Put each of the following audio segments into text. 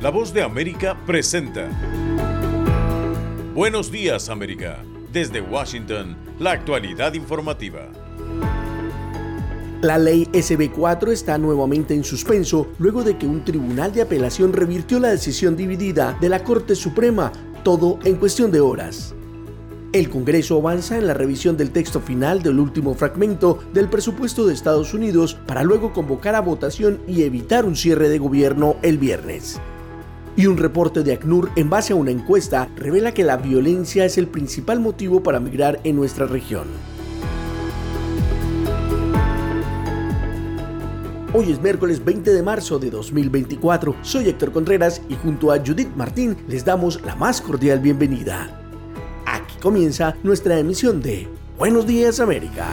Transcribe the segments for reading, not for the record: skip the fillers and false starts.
La Voz de América presenta Buenos Días, América. Desde Washington, la actualidad informativa. La ley SB4 está nuevamente en suspenso luego de que un tribunal de apelación revirtió la decisión dividida de la Corte Suprema, todo en cuestión de horas. El Congreso avanza en la revisión del texto final del último fragmento del presupuesto de Estados Unidos para luego convocar a votación y evitar un cierre de gobierno el viernes. Y un reporte de ACNUR en base a una encuesta revela que la violencia es el principal motivo para migrar en nuestra región. Hoy es miércoles 20 de marzo de 2024. Soy Héctor Contreras y junto a Judith Martín les damos la más cordial bienvenida. Aquí comienza nuestra emisión de Buenos Días, América.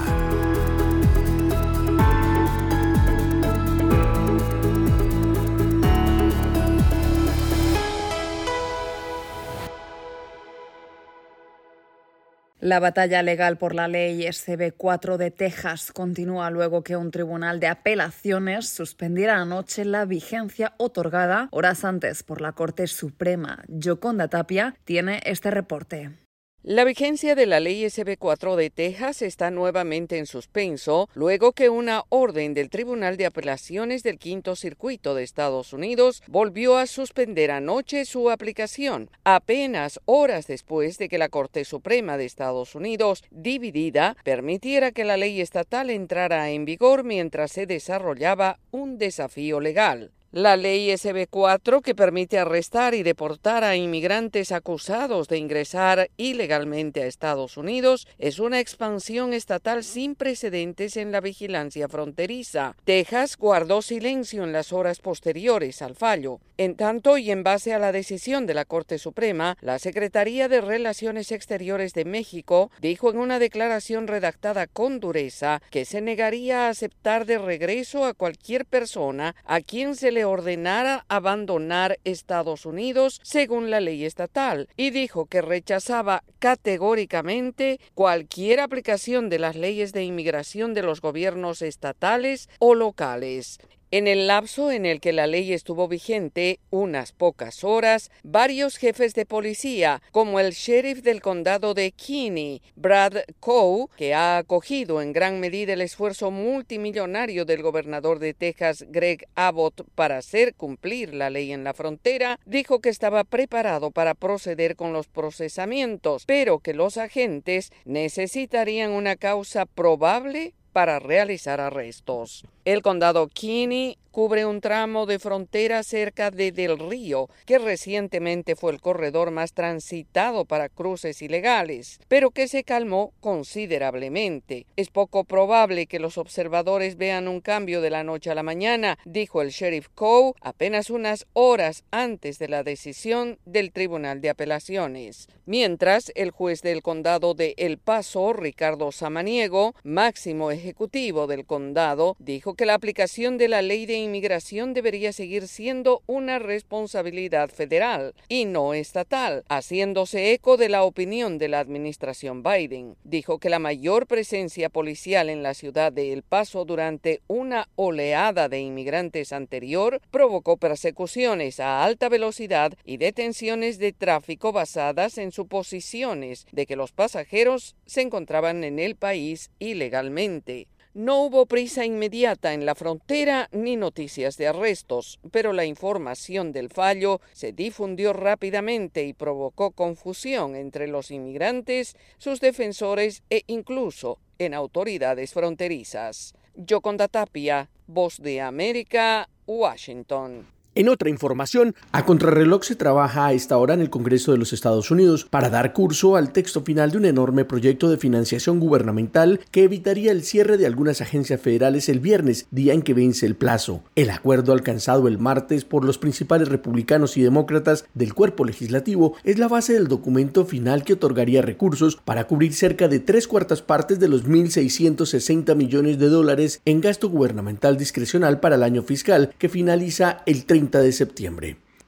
La batalla legal por la ley SB4 de Texas continúa luego que un tribunal de apelaciones suspendiera anoche la vigencia otorgada horas antes por la Corte Suprema. Yoconda Tapia tiene este reporte. La vigencia de la ley SB4 de Texas está nuevamente en suspenso, luego que una orden del Tribunal de Apelaciones del Quinto Circuito de Estados Unidos volvió a suspender anoche su aplicación, apenas horas después de que la Corte Suprema de Estados Unidos, dividida, permitiera que la ley estatal entrara en vigor mientras se desarrollaba un desafío legal. La ley SB4, que permite arrestar y deportar a inmigrantes acusados de ingresar ilegalmente a Estados Unidos, es una expansión estatal sin precedentes en la vigilancia fronteriza. Texas guardó silencio en las horas posteriores al fallo. En tanto, y en base a la decisión de la Corte Suprema, la Secretaría de Relaciones Exteriores de México dijo en una declaración redactada con dureza que se negaría a aceptar de regreso a cualquier persona a quien se le ordenara abandonar Estados Unidos según la ley estatal, y dijo que rechazaba categóricamente cualquier aplicación de las leyes de inmigración de los gobiernos estatales o locales. En el lapso en el que la ley estuvo vigente, unas pocas horas, varios jefes de policía, como el sheriff del condado de Kinney, Brad Coe, que ha acogido en gran medida el esfuerzo multimillonario del gobernador de Texas, Greg Abbott, para hacer cumplir la ley en la frontera, dijo que estaba preparado para proceder con los procesamientos, pero que los agentes necesitarían una causa probable para realizar arrestos. El condado Kinney cubre un tramo de frontera cerca de Del Río, que recientemente fue el corredor más transitado para cruces ilegales, pero que se calmó considerablemente. Es poco probable que los observadores vean un cambio de la noche a la mañana, dijo el sheriff Coe apenas unas horas antes de la decisión del Tribunal de Apelaciones. Mientras, el juez del condado de El Paso, Ricardo Samaniego, máximo ejecutivo del condado, dijo que la aplicación de la ley de inmigración debería seguir siendo una responsabilidad federal y no estatal, haciéndose eco de la opinión de la administración Biden. Dijo que la mayor presencia policial en la ciudad de El Paso durante una oleada de inmigrantes anterior provocó persecuciones a alta velocidad y detenciones de tráfico basadas en suposiciones de que los pasajeros se encontraban en el país ilegalmente. No hubo prisa inmediata en la frontera ni noticias de arrestos, pero la información del fallo se difundió rápidamente y provocó confusión entre los inmigrantes, sus defensores e incluso en autoridades fronterizas. Yoconda Tapia, Voz de América, Washington. En otra información, a contrarreloj se trabaja a esta hora en el Congreso de los Estados Unidos para dar curso al texto final de un enorme proyecto de financiación gubernamental que evitaría el cierre de algunas agencias federales el viernes, día en que vence el plazo. El acuerdo alcanzado el martes por los principales republicanos y demócratas del cuerpo legislativo es la base del documento final que otorgaría recursos para cubrir cerca de 3/4 partes de los $1.660 millones en gasto gubernamental discrecional para el año fiscal que finaliza el 30 de septiembre.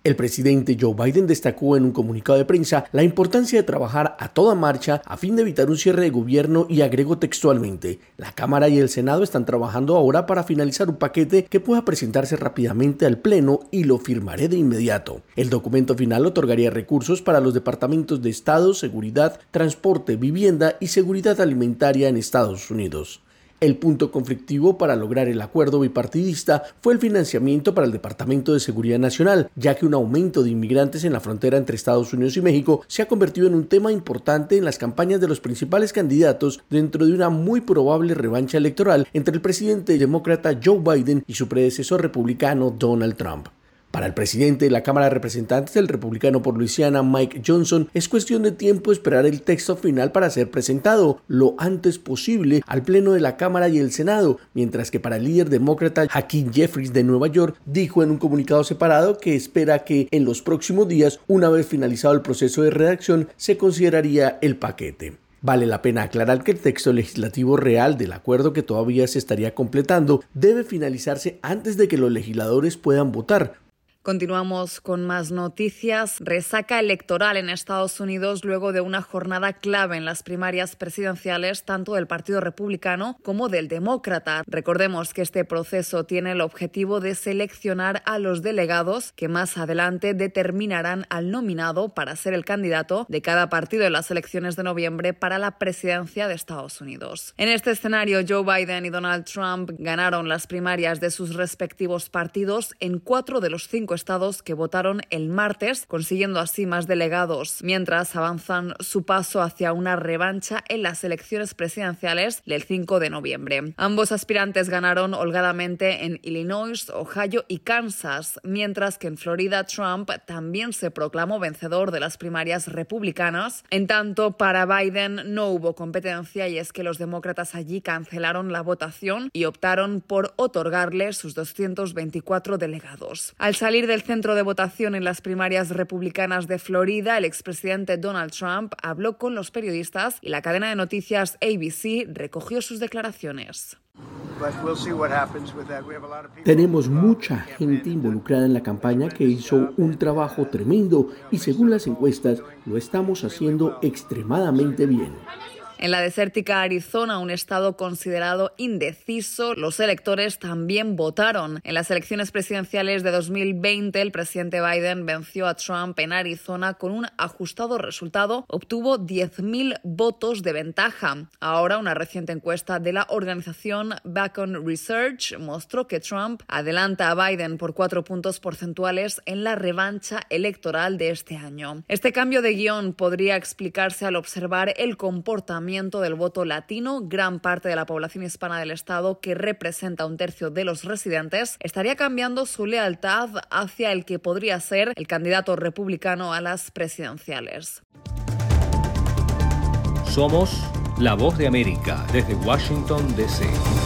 El presidente Joe Biden destacó en un comunicado de prensa la importancia de trabajar a toda marcha a fin de evitar un cierre de gobierno y agregó textualmente: la Cámara y el Senado están trabajando ahora para finalizar un paquete que pueda presentarse rápidamente al Pleno y lo firmaré de inmediato. El documento final otorgaría recursos para los departamentos de Estado, Seguridad, Transporte, Vivienda y Seguridad Alimentaria en Estados Unidos. El punto conflictivo para lograr el acuerdo bipartidista fue el financiamiento para el Departamento de Seguridad Nacional, ya que un aumento de inmigrantes en la frontera entre Estados Unidos y México se ha convertido en un tema importante en las campañas de los principales candidatos dentro de una muy probable revancha electoral entre el presidente demócrata Joe Biden y su predecesor republicano Donald Trump. Para el presidente de la Cámara de Representantes, el republicano por Luisiana Mike Johnson, es cuestión de tiempo esperar el texto final para ser presentado lo antes posible al Pleno de la Cámara y el Senado, mientras que para el líder demócrata Hakeem Jeffries de Nueva York dijo en un comunicado separado que espera que en los próximos días, una vez finalizado el proceso de redacción, se consideraría el paquete. Vale la pena aclarar que el texto legislativo real del acuerdo, que todavía se estaría completando, debe finalizarse antes de que los legisladores puedan votar. Continuamos con más noticias. Resaca electoral en Estados Unidos luego de una jornada clave en las primarias presidenciales tanto del Partido Republicano como del Demócrata. Recordemos que este proceso tiene el objetivo de seleccionar a los delegados que más adelante determinarán al nominado para ser el candidato de cada partido en las elecciones de noviembre para la presidencia de Estados Unidos. En este escenario, Joe Biden y Donald Trump ganaron las primarias de sus respectivos partidos en 4 de los 5 estados que votaron el martes, consiguiendo así más delegados, mientras avanzan su paso hacia una revancha en las elecciones presidenciales del 5 de noviembre. Ambos aspirantes ganaron holgadamente en Illinois, Ohio y Kansas, mientras que en Florida Trump también se proclamó vencedor de las primarias republicanas. En tanto, para Biden no hubo competencia, y es que los demócratas allí cancelaron la votación y optaron por otorgarle sus 224 delegados. Al salir del centro de votación en las primarias republicanas de Florida, el expresidente Donald Trump habló con los periodistas y la cadena de noticias ABC recogió sus declaraciones. Tenemos mucha gente involucrada en la campaña que hizo un trabajo tremendo y según las encuestas lo estamos haciendo extremadamente bien. En la desértica Arizona, un estado considerado indeciso, los electores también votaron. En las elecciones presidenciales de 2020, el presidente Biden venció a Trump en Arizona con un ajustado resultado. Obtuvo 10.000 votos de ventaja. Ahora, una reciente encuesta de la organización Beacon Research mostró que Trump adelanta a Biden por 4 puntos porcentuales en la revancha electoral de este año. Este cambio de guión podría explicarse al observar el comportamiento del voto latino. Gran parte de la población hispana del estado, que representa 1/3 de los residentes, estaría cambiando su lealtad hacia el que podría ser el candidato republicano a las presidenciales. Somos la voz de América desde Washington, D.C.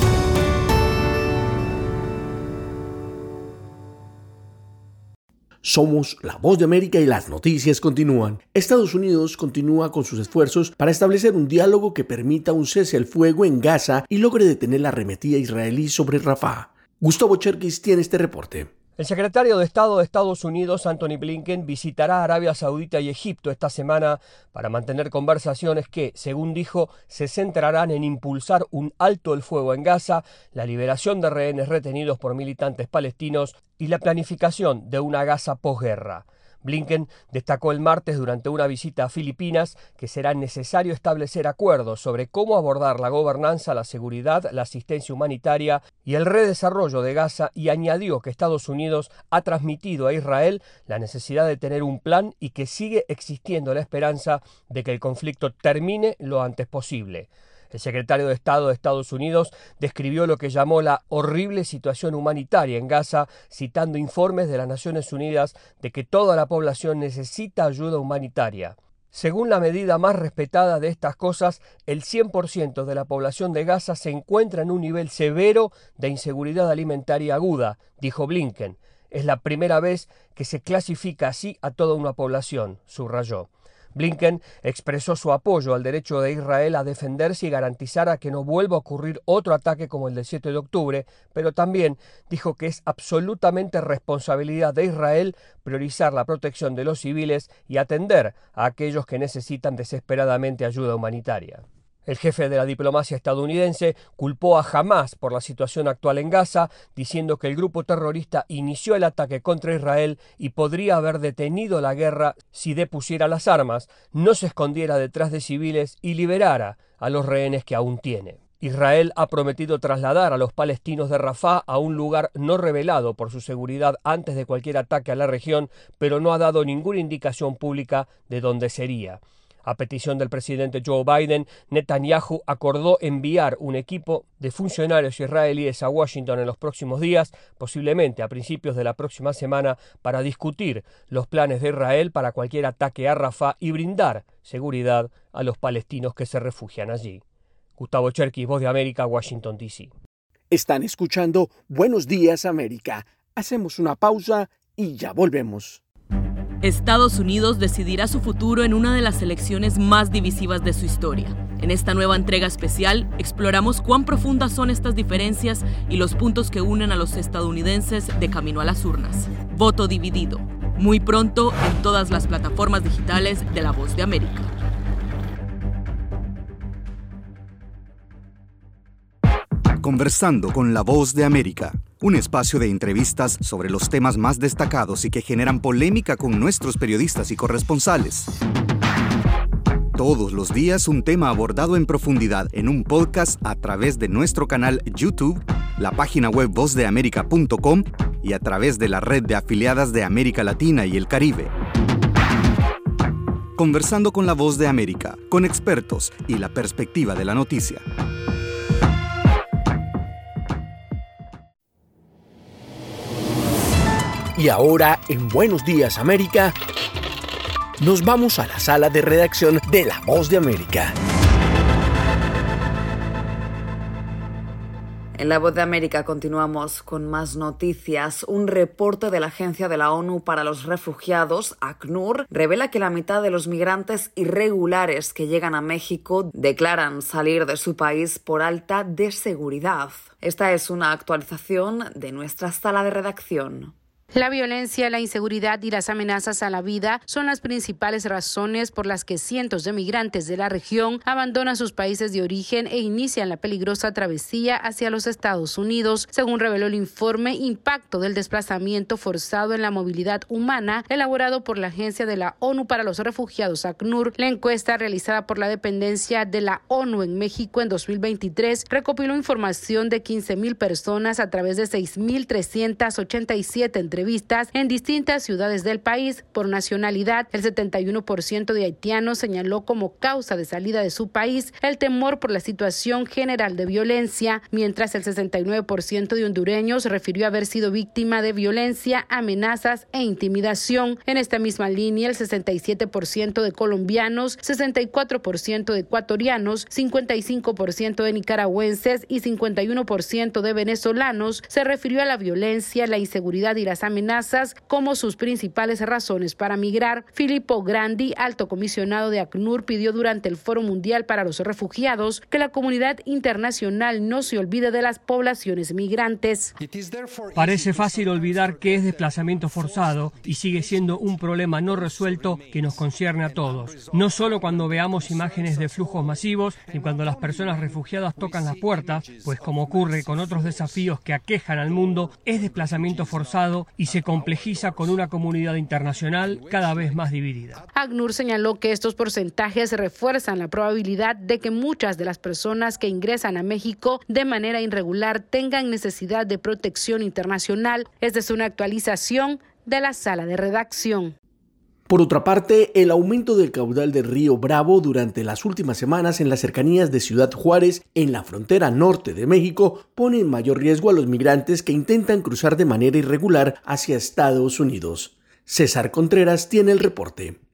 Somos la voz de América y las noticias continúan. Estados Unidos continúa con sus esfuerzos para establecer un diálogo que permita un cese al fuego en Gaza y logre detener la arremetida israelí sobre Rafah. Gustavo Cherkis tiene este reporte. El secretario de Estado de Estados Unidos, Anthony Blinken, visitará Arabia Saudita y Egipto esta semana para mantener conversaciones que, según dijo, se centrarán en impulsar un alto el fuego en Gaza, la liberación de rehenes retenidos por militantes palestinos y la planificación de una Gaza posguerra. Blinken destacó el martes durante una visita a Filipinas que será necesario establecer acuerdos sobre cómo abordar la gobernanza, la seguridad, la asistencia humanitaria y el redesarrollo de Gaza, y añadió que Estados Unidos ha transmitido a Israel la necesidad de tener un plan y que sigue existiendo la esperanza de que el conflicto termine lo antes posible. El secretario de Estado de Estados Unidos describió lo que llamó la horrible situación humanitaria en Gaza, citando informes de las Naciones Unidas de que toda la población necesita ayuda humanitaria. Según la medida más respetada de estas cosas, el 100% de la población de Gaza se encuentra en un nivel severo de inseguridad alimentaria aguda, dijo Blinken. Es la primera vez que se clasifica así a toda una población, subrayó. Blinken expresó su apoyo al derecho de Israel a defenderse y garantizar que no vuelva a ocurrir otro ataque como el del 7 de octubre, pero también dijo que es absolutamente responsabilidad de Israel priorizar la protección de los civiles y atender a aquellos que necesitan desesperadamente ayuda humanitaria. El jefe de la diplomacia estadounidense culpó a Hamás por la situación actual en Gaza, diciendo que el grupo terrorista inició el ataque contra Israel y podría haber detenido la guerra si depusiera las armas, no se escondiera detrás de civiles y liberara a los rehenes que aún tiene. Israel ha prometido trasladar a los palestinos de Rafah a un lugar no revelado por su seguridad antes de cualquier ataque a la región, pero no ha dado ninguna indicación pública de dónde sería. A petición del presidente Joe Biden, Netanyahu acordó enviar un equipo de funcionarios israelíes a Washington en los próximos días, posiblemente a principios de la próxima semana, para discutir los planes de Israel para cualquier ataque a Rafah y brindar seguridad a los palestinos que se refugian allí. Gustavo Cherkis, Voz de América, Washington, D.C. Están escuchando Buenos Días, América. Hacemos una pausa y ya volvemos. Estados Unidos decidirá su futuro en una de las elecciones más divisivas de su historia. En esta nueva entrega especial, exploramos cuán profundas son estas diferencias y los puntos que unen a los estadounidenses de camino a las urnas. Voto dividido. Muy pronto en todas las plataformas digitales de La Voz de América. Conversando con La Voz de América, un espacio de entrevistas sobre los temas más destacados y que generan polémica con nuestros periodistas y corresponsales. Todos los días un tema abordado en profundidad en un podcast a través de nuestro canal YouTube, la página web vozdeamerica.com y a través de la red de afiliadas de América Latina y el Caribe. Conversando con La Voz de América, con expertos y la perspectiva de la noticia. Y ahora, en Buenos Días, América, nos vamos a la sala de redacción de La Voz de América. En La Voz de América continuamos con más noticias. Un reporte de la Agencia de la ONU para los Refugiados, ACNUR, revela que la mitad de los migrantes irregulares que llegan a México declaran salir de su país por alta de seguridad. Esta es una actualización de nuestra sala de redacción. La violencia, la inseguridad y las amenazas a la vida son las principales razones por las que cientos de migrantes de la región abandonan sus países de origen e inician la peligrosa travesía hacia los Estados Unidos, según reveló el informe Impacto del desplazamiento forzado en la movilidad humana, elaborado por la Agencia de la ONU para los Refugiados, ACNUR. La encuesta realizada por la dependencia de la ONU en México en 2023 recopiló información de 15,000 personas a través de 6,387 entrevistas en distintas ciudades del país. Por nacionalidad, el 71% de haitianos señaló como causa de salida de su país el temor por la situación general de violencia, mientras el 69% de hondureños refirió haber sido víctima de violencia, amenazas e intimidación. En esta misma línea, el 67% de colombianos, 64% de ecuatorianos, 55% de nicaragüenses y 51% de venezolanos se refirió a la violencia, la inseguridad y las amenazas como sus principales razones para migrar. Filippo Grandi, alto comisionado de ACNUR, pidió durante el Foro Mundial para los Refugiados que la comunidad internacional no se olvide de las poblaciones migrantes. Parece fácil olvidar que es desplazamiento forzado y sigue siendo un problema no resuelto que nos concierne a todos. No solo cuando veamos imágenes de flujos masivos y cuando las personas refugiadas tocan las puertas, pues como ocurre con otros desafíos que aquejan al mundo, es desplazamiento forzado y se complejiza con una comunidad internacional cada vez más dividida. ACNUR señaló que estos porcentajes refuerzan la probabilidad de que muchas de las personas que ingresan a México de manera irregular tengan necesidad de protección internacional. Esta es una actualización de la sala de redacción. Por otra parte, el aumento del caudal del río Bravo durante las últimas semanas en las cercanías de Ciudad Juárez, en la frontera norte de México, pone en mayor riesgo a los migrantes que intentan cruzar de manera irregular hacia Estados Unidos. César Contreras tiene el reporte.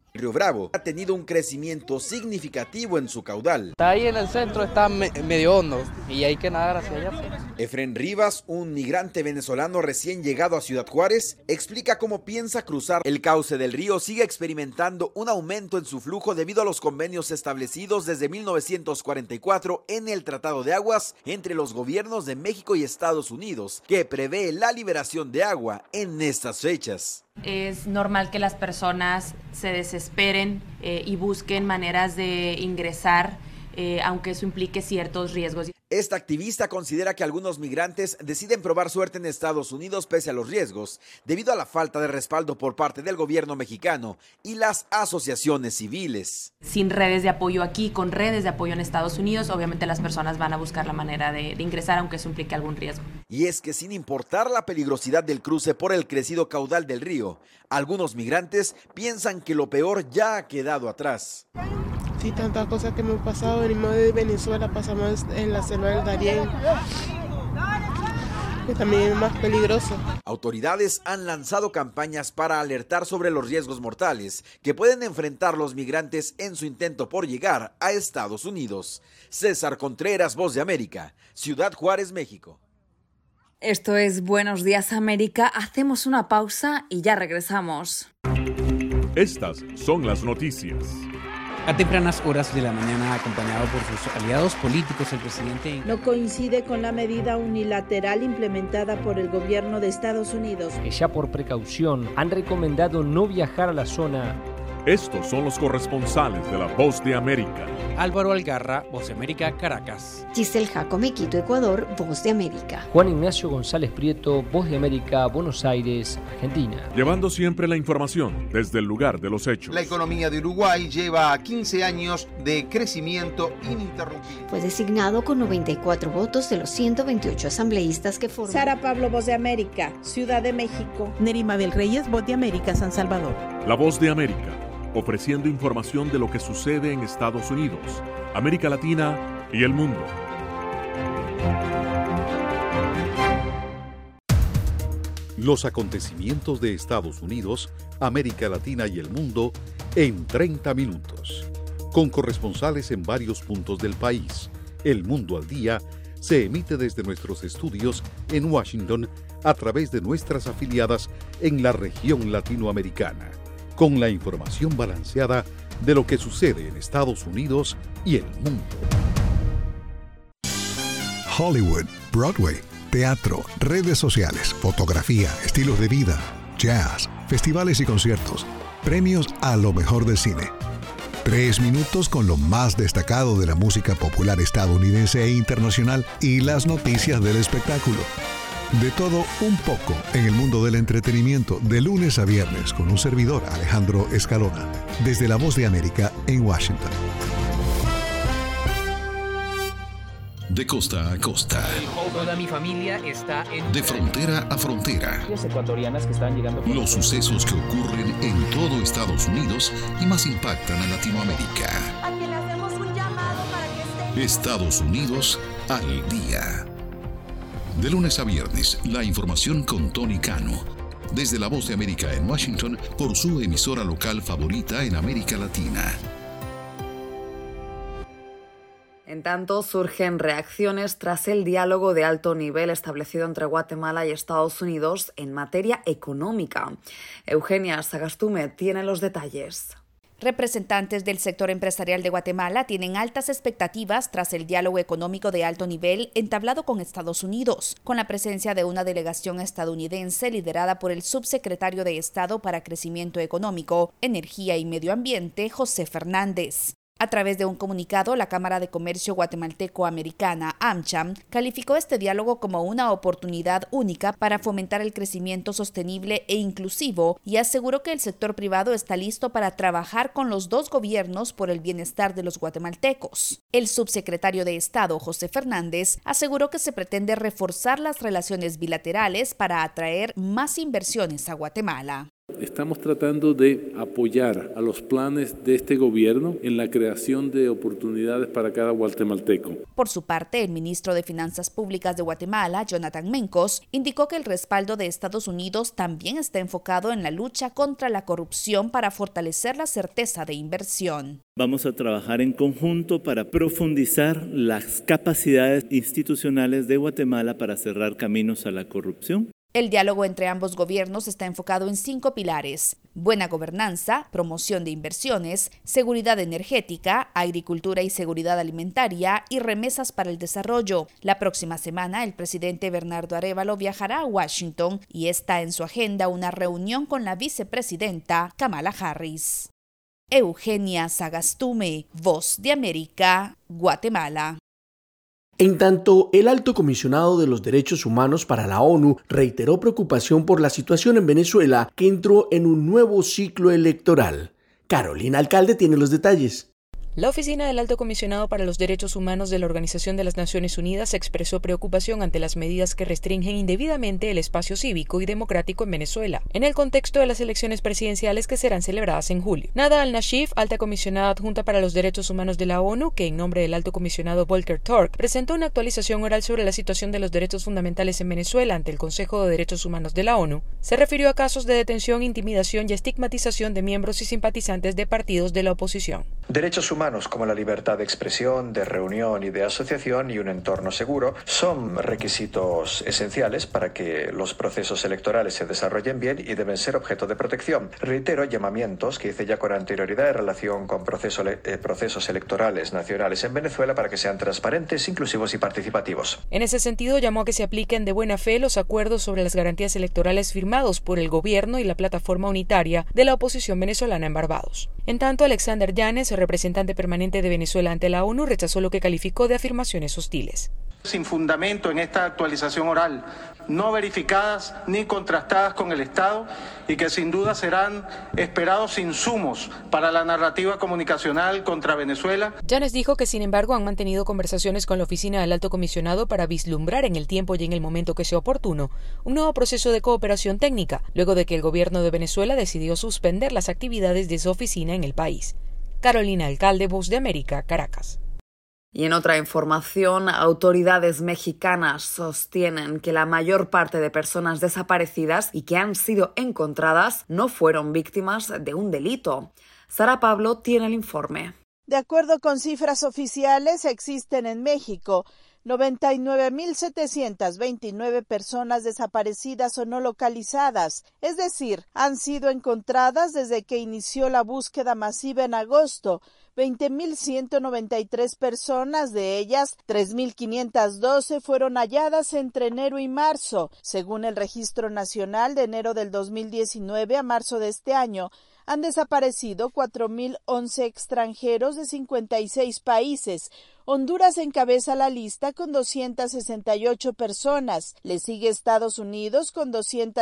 Río Bravo ha tenido un crecimiento significativo en su caudal. Ahí en el centro está medio hondo y hay que nadar hacia allá. Efren Rivas, un migrante venezolano recién llegado a Ciudad Juárez, explica cómo piensa cruzar. El cauce del río sigue experimentando un aumento en su flujo debido a los convenios establecidos desde 1944 en el Tratado de Aguas entre los gobiernos de México y Estados Unidos, que prevé la liberación de agua en estas fechas. Es normal que las personas se desesperen y busquen maneras de ingresar, aunque eso implique ciertos riesgos. Esta activista considera que algunos migrantes deciden probar suerte en Estados Unidos pese a los riesgos, debido a la falta de respaldo por parte del gobierno mexicano y las asociaciones civiles. Sin redes de apoyo aquí, con redes de apoyo en Estados Unidos, obviamente las personas van a buscar la manera de ingresar, aunque eso implique algún riesgo. Y es que sin importar la peligrosidad del cruce por el crecido caudal del río, algunos migrantes piensan que lo peor ya ha quedado atrás. Sí, tantas cosas que me han pasado, venimos de Venezuela, pasamos en la selva del Darién, que también es más peligroso. Autoridades han lanzado campañas para alertar sobre los riesgos mortales que pueden enfrentar los migrantes en su intento por llegar a Estados Unidos. César Contreras, Voz de América, Ciudad Juárez, México. Esto es Buenos Días América, hacemos una pausa y ya regresamos. Estas son las noticias. A tempranas horas de la mañana, acompañado por sus aliados políticos, el presidente no coincide con la medida unilateral implementada por el gobierno de Estados Unidos, que ya por precaución han recomendado no viajar a la zona. Estos son los corresponsales de La Voz de América. Álvaro Algarra, Voz de América, Caracas. Giselle Jacome, Quito, Ecuador, Voz de América. Juan Ignacio González Prieto, Voz de América, Buenos Aires, Argentina. Llevando siempre la información desde el lugar de los hechos. La economía de Uruguay lleva 15 años de crecimiento ininterrumpido. Fue designado con 94 votos de los 128 asambleístas que forman. Sara Pablo, Voz de América, Ciudad de México. Neri Mabel Reyes, Voz de América, San Salvador. La Voz de América, ofreciendo información de lo que sucede en Estados Unidos, América Latina y el mundo. Los acontecimientos de Estados Unidos, América Latina y el mundo en 30 minutos. Con corresponsales en varios puntos del país. El Mundo al Día se emite desde nuestros estudios en Washington a través de nuestras afiliadas en la región latinoamericana, con la información balanceada de lo que sucede en Estados Unidos y el mundo. Hollywood, Broadway, teatro, redes sociales, fotografía, estilos de vida, jazz, festivales y conciertos, premios a lo mejor del cine. 3 minutos con lo más destacado de la música popular estadounidense e internacional y las noticias del espectáculo. De todo un poco en el mundo del entretenimiento, de lunes a viernes, con un servidor, Alejandro Escalona, desde La Voz de América en Washington. De costa a costa. Toda mi familia está en... De frontera a frontera. Ecuatorianas que están llegando... Los sucesos que ocurren en todo Estados Unidos y más impactan a Latinoamérica. A quien le hacemos un llamado para que esté... Estados Unidos al día. De lunes a viernes, la información con Tony Cano. Desde La Voz de América en Washington, por su emisora local favorita en América Latina. En tanto, surgen reacciones tras el diálogo de alto nivel establecido entre Guatemala y Estados Unidos en materia económica. Eugenia Sagastume tiene los detalles. Representantes del sector empresarial de Guatemala tienen altas expectativas tras el diálogo económico de alto nivel entablado con Estados Unidos, con la presencia de una delegación estadounidense liderada por el subsecretario de Estado para Crecimiento Económico, Energía y Medio Ambiente, José Fernández. A través de un comunicado, la Cámara de Comercio Guatemalteco-Americana, AmCham, calificó este diálogo como una oportunidad única para fomentar el crecimiento sostenible e inclusivo y aseguró que el sector privado está listo para trabajar con los dos gobiernos por el bienestar de los guatemaltecos. El subsecretario de Estado, José Fernández, aseguró que se pretende reforzar las relaciones bilaterales para atraer más inversiones a Guatemala. Estamos tratando de apoyar a los planes de este gobierno en la creación de oportunidades para cada guatemalteco. Por su parte, el ministro de Finanzas Públicas de Guatemala, Jonathan Mencos, indicó que el respaldo de Estados Unidos también está enfocado en la lucha contra la corrupción para fortalecer la certeza de inversión. Vamos a trabajar en conjunto para profundizar las capacidades institucionales de Guatemala para cerrar caminos a la corrupción. El diálogo entre ambos gobiernos está enfocado en 5 pilares: buena gobernanza, promoción de inversiones, seguridad energética, agricultura y seguridad alimentaria y remesas para el desarrollo. La próxima semana, el presidente Bernardo Arévalo viajará a Washington y está en su agenda una reunión con la vicepresidenta Kamala Harris. Eugenia Sagastume, Voz de América, Guatemala. En tanto, el alto comisionado de los derechos humanos para la ONU reiteró preocupación por la situación en Venezuela, que entró en un nuevo ciclo electoral. Carolina Alcalde tiene los detalles. La Oficina del Alto Comisionado para los Derechos Humanos de la Organización de las Naciones Unidas expresó preocupación ante las medidas que restringen indebidamente el espacio cívico y democrático en Venezuela, en el contexto de las elecciones presidenciales que serán celebradas en julio. Nada al-Nashif, alta comisionada adjunta para los derechos humanos de la ONU, que en nombre del alto comisionado Volker Turk presentó una actualización oral sobre la situación de los derechos fundamentales en Venezuela ante el Consejo de Derechos Humanos de la ONU, se refirió a casos de detención, intimidación y estigmatización de miembros y simpatizantes de partidos de la oposición. Derechos humanos como la libertad de expresión, de reunión y de asociación y un entorno seguro son requisitos esenciales para que los procesos electorales se desarrollen bien y deben ser objeto de protección. Reitero llamamientos que hice ya con anterioridad en relación con procesos electorales nacionales en Venezuela para que sean transparentes, inclusivos y participativos. En ese sentido, llamó a que se apliquen de buena fe los acuerdos sobre las garantías electorales firmados por el gobierno y la plataforma unitaria de la oposición venezolana en Barbados. En tanto, Alexander Yanes, el representante permanente de Venezuela ante la ONU, rechazó lo que calificó de afirmaciones hostiles. Sin fundamento en esta actualización oral, no verificadas ni contrastadas con el Estado y que sin duda serán esperados insumos para la narrativa comunicacional contra Venezuela. Yanes dijo que, sin embargo, han mantenido conversaciones con la Oficina del Alto Comisionado para vislumbrar en el tiempo y en el momento que sea oportuno un nuevo proceso de cooperación técnica, luego de que el gobierno de Venezuela decidió suspender las actividades de su oficina en el país. Carolina Alcalde, Voz de América, Caracas. Y en otra información, autoridades mexicanas sostienen que la mayor parte de personas desaparecidas y que han sido encontradas no fueron víctimas de un delito. Sara Pablo tiene el informe. De acuerdo con cifras oficiales, existen en México 99.729 personas desaparecidas o no localizadas, es decir, han sido encontradas desde que inició la búsqueda masiva en agosto. 20.193 personas, de ellas 3.512 fueron halladas entre enero y marzo. Según el Registro Nacional, de enero del 2019 a marzo de este año, han desaparecido 4.011 extranjeros de 56 países. Honduras encabeza la lista con 268 personas. Le sigue Estados Unidos con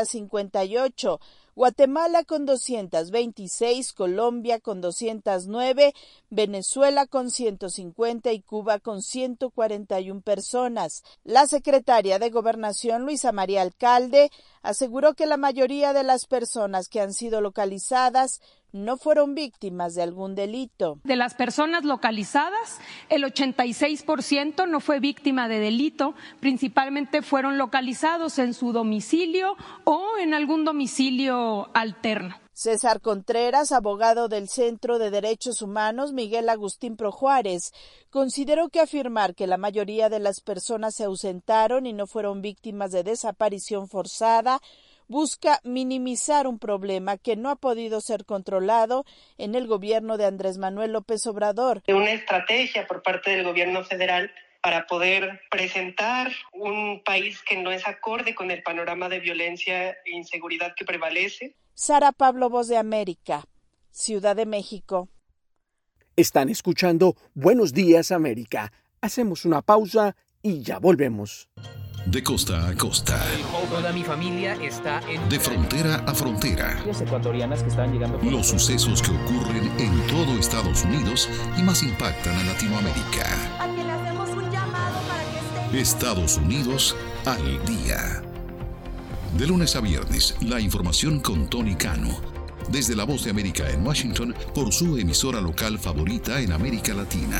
258. Guatemala con 226, Colombia con 209, Venezuela con 150 y Cuba con 141 personas. La secretaria de Gobernación, Luisa María Alcalde, aseguró que la mayoría de las personas que han sido localizadas no fueron víctimas de algún delito. De las personas localizadas, el 86% no fue víctima de delito, principalmente fueron localizados en su domicilio o en algún domicilio alterno. César Contreras, abogado del Centro de Derechos Humanos Miguel Agustín Pro Juárez, consideró que afirmar que la mayoría de las personas se ausentaron y no fueron víctimas de desaparición forzada busca minimizar un problema que no ha podido ser controlado en el gobierno de Andrés Manuel López Obrador. Una estrategia por parte del gobierno federal para poder presentar un país que no es acorde con el panorama de violencia e inseguridad que prevalece. Sara Pablo, Voz de América, Ciudad de México. Están escuchando Buenos Días América. Hacemos una pausa y ya volvemos. De costa a costa. Toda mi familia está en... De frontera a frontera. Las ecuatorianas que estaban llegando... Los sucesos que ocurren en todo Estados Unidos y más impactan a Latinoamérica. A quien le hacemos un llamado para que esté... Estados Unidos al día. De lunes a viernes, la información con Tony Cano. Desde La Voz de América en Washington, por su emisora local favorita en América Latina.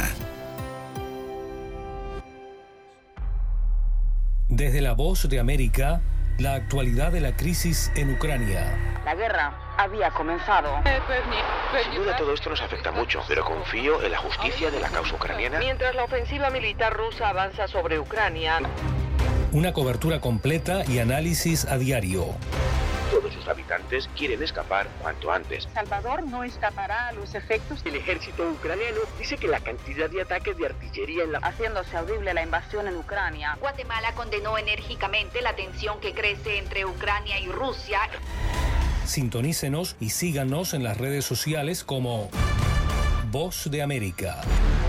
Desde La Voz de América, la actualidad de la crisis en Ucrania. La guerra había comenzado. Sin duda todo esto nos afecta mucho, pero confío en la justicia de la causa ucraniana. Mientras la ofensiva militar rusa avanza sobre Ucrania. Una cobertura completa y análisis a diario. Todos sus habitantes quieren escapar cuanto antes. Salvador no escapará a los efectos. El ejército ucraniano dice que la cantidad de ataques de artillería haciéndose audible la invasión en Ucrania. Guatemala condenó enérgicamente la tensión que crece entre Ucrania y Rusia. Sintonícenos y síganos en las redes sociales como Voz de América.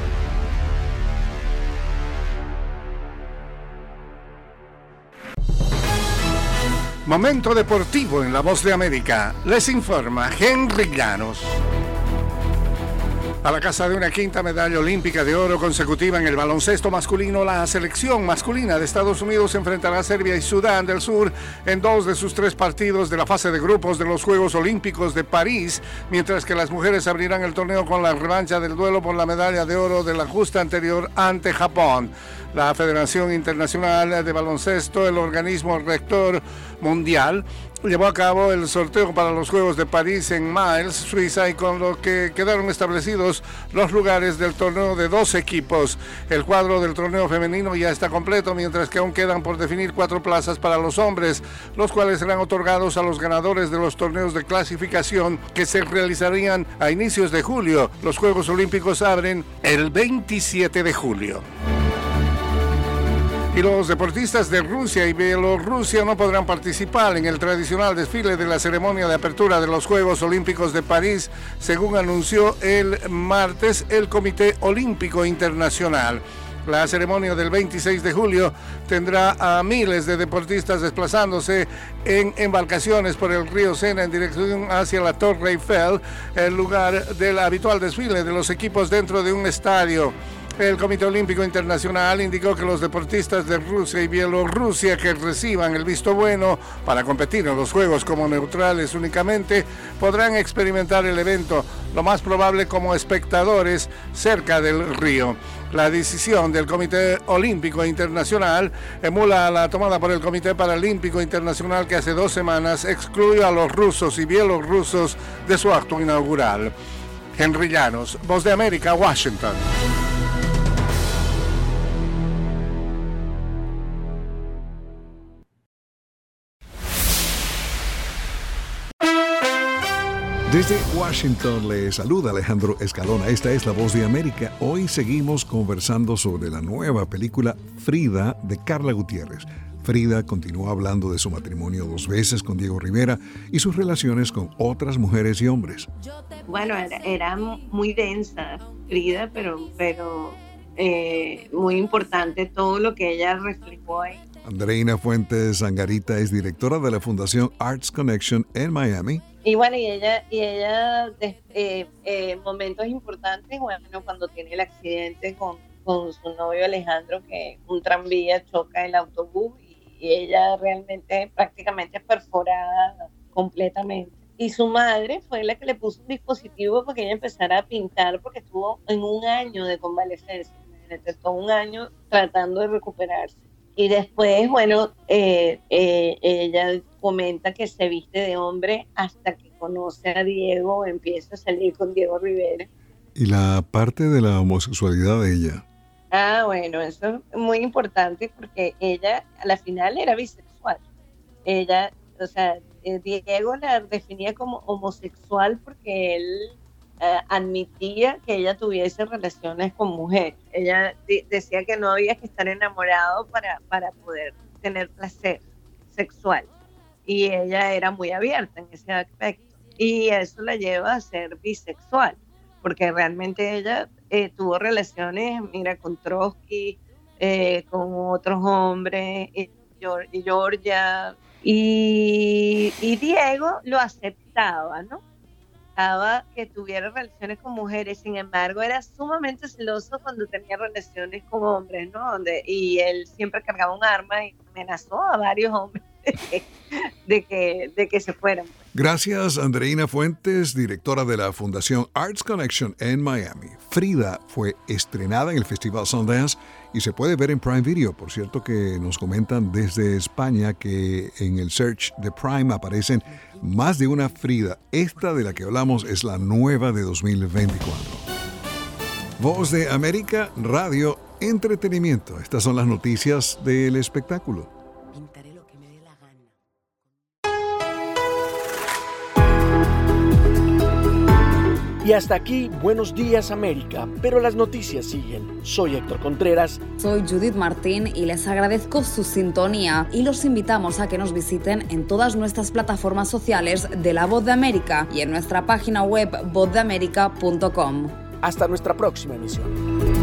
Momento deportivo en La Voz de América. Les informa Henry Llanos. A la casa de una quinta medalla olímpica de oro consecutiva en el baloncesto masculino, la selección masculina de Estados Unidos enfrentará a Serbia y Sudán del Sur en 2 de sus 3 partidos de la fase de grupos de los Juegos Olímpicos de París, mientras que las mujeres abrirán el torneo con la revancha del duelo por la medalla de oro de la justa anterior ante Japón. La Federación Internacional de Baloncesto, el organismo rector mundial, llevó a cabo el sorteo para los Juegos de París en Miles, Suiza, y con lo que quedaron establecidos los lugares del torneo de 2 equipos. El cuadro del torneo femenino ya está completo, mientras que aún quedan por definir 4 plazas para los hombres, los cuales serán otorgados a los ganadores de los torneos de clasificación que se realizarían a inicios de julio. Los Juegos Olímpicos abren el 27 de julio. Y los deportistas de Rusia y Bielorrusia no podrán participar en el tradicional desfile de la ceremonia de apertura de los Juegos Olímpicos de París, según anunció el martes el Comité Olímpico Internacional. La ceremonia del 26 de julio tendrá a miles de deportistas desplazándose en embarcaciones por el río Sena en dirección hacia la Torre Eiffel, el lugar del habitual desfile de los equipos dentro de un estadio. El Comité Olímpico Internacional indicó que los deportistas de Rusia y Bielorrusia que reciban el visto bueno para competir en los Juegos como neutrales únicamente podrán experimentar el evento, lo más probable como espectadores cerca del río. La decisión del Comité Olímpico Internacional emula la tomada por el Comité Paralímpico Internacional, que hace 2 semanas excluyó a los rusos y bielorrusos de su acto inaugural. Henry Llanos, Voz de América, Washington. Desde Washington le saluda Alejandro Escalona. Esta es La Voz de América. Hoy seguimos conversando sobre la nueva película Frida de Carla Gutiérrez. Frida continúa hablando de su matrimonio 2 veces con Diego Rivera y sus relaciones con otras mujeres y hombres. Bueno, era muy densa Frida, pero muy importante todo lo que ella reflejó ahí. Andreina Fuentes Angarita es directora de la Fundación Arts Connection en Miami. Y bueno, y ella momentos importantes, bueno, cuando tiene el accidente con su novio Alejandro, que un tranvía choca el autobús y ella realmente prácticamente perforada completamente. Y su madre fue la que le puso un dispositivo para que ella empezara a pintar, porque estuvo en 1 año de convalecencia, todo 1 año tratando de recuperarse. Y después, bueno, ella comenta que se viste de hombre hasta que conoce a Diego, empieza a salir con Diego Rivera. ¿Y la parte de la homosexualidad de ella? Ah, bueno, eso es muy importante porque ella a la final era bisexual. Ella, o sea, Diego la definía como homosexual porque él admitía que ella tuviese relaciones con mujeres. Ella decía que no había que estar enamorado para poder tener placer sexual, y ella era muy abierta en ese aspecto, y eso la lleva a ser bisexual, porque realmente ella tuvo relaciones, mira, con Trotsky, con otros hombres, Georgia, y Diego lo aceptaba, ¿no? Que tuviera relaciones con mujeres, sin embargo era sumamente celoso cuando tenía relaciones con hombres, ¿no? Y él siempre cargaba un arma y amenazó a varios hombres de que se fueran. Gracias, Andreina Fuentes, directora de la Fundación Arts Connection en Miami. Frida fue estrenada en el Festival Sundance y se puede ver en Prime Video. Por cierto que nos comentan desde España que en el search de Prime aparecen más de una Frida. Esta de la que hablamos es la nueva de 2024. Voz de América, radio, entretenimiento. Estas son las noticias del espectáculo. Y hasta aquí, Buenos Días América, pero las noticias siguen. Soy Héctor Contreras. Soy Judith Martín y les agradezco su sintonía y los invitamos a que nos visiten en todas nuestras plataformas sociales de La Voz de América y en nuestra página web vozdeamerica.com. Hasta nuestra próxima emisión.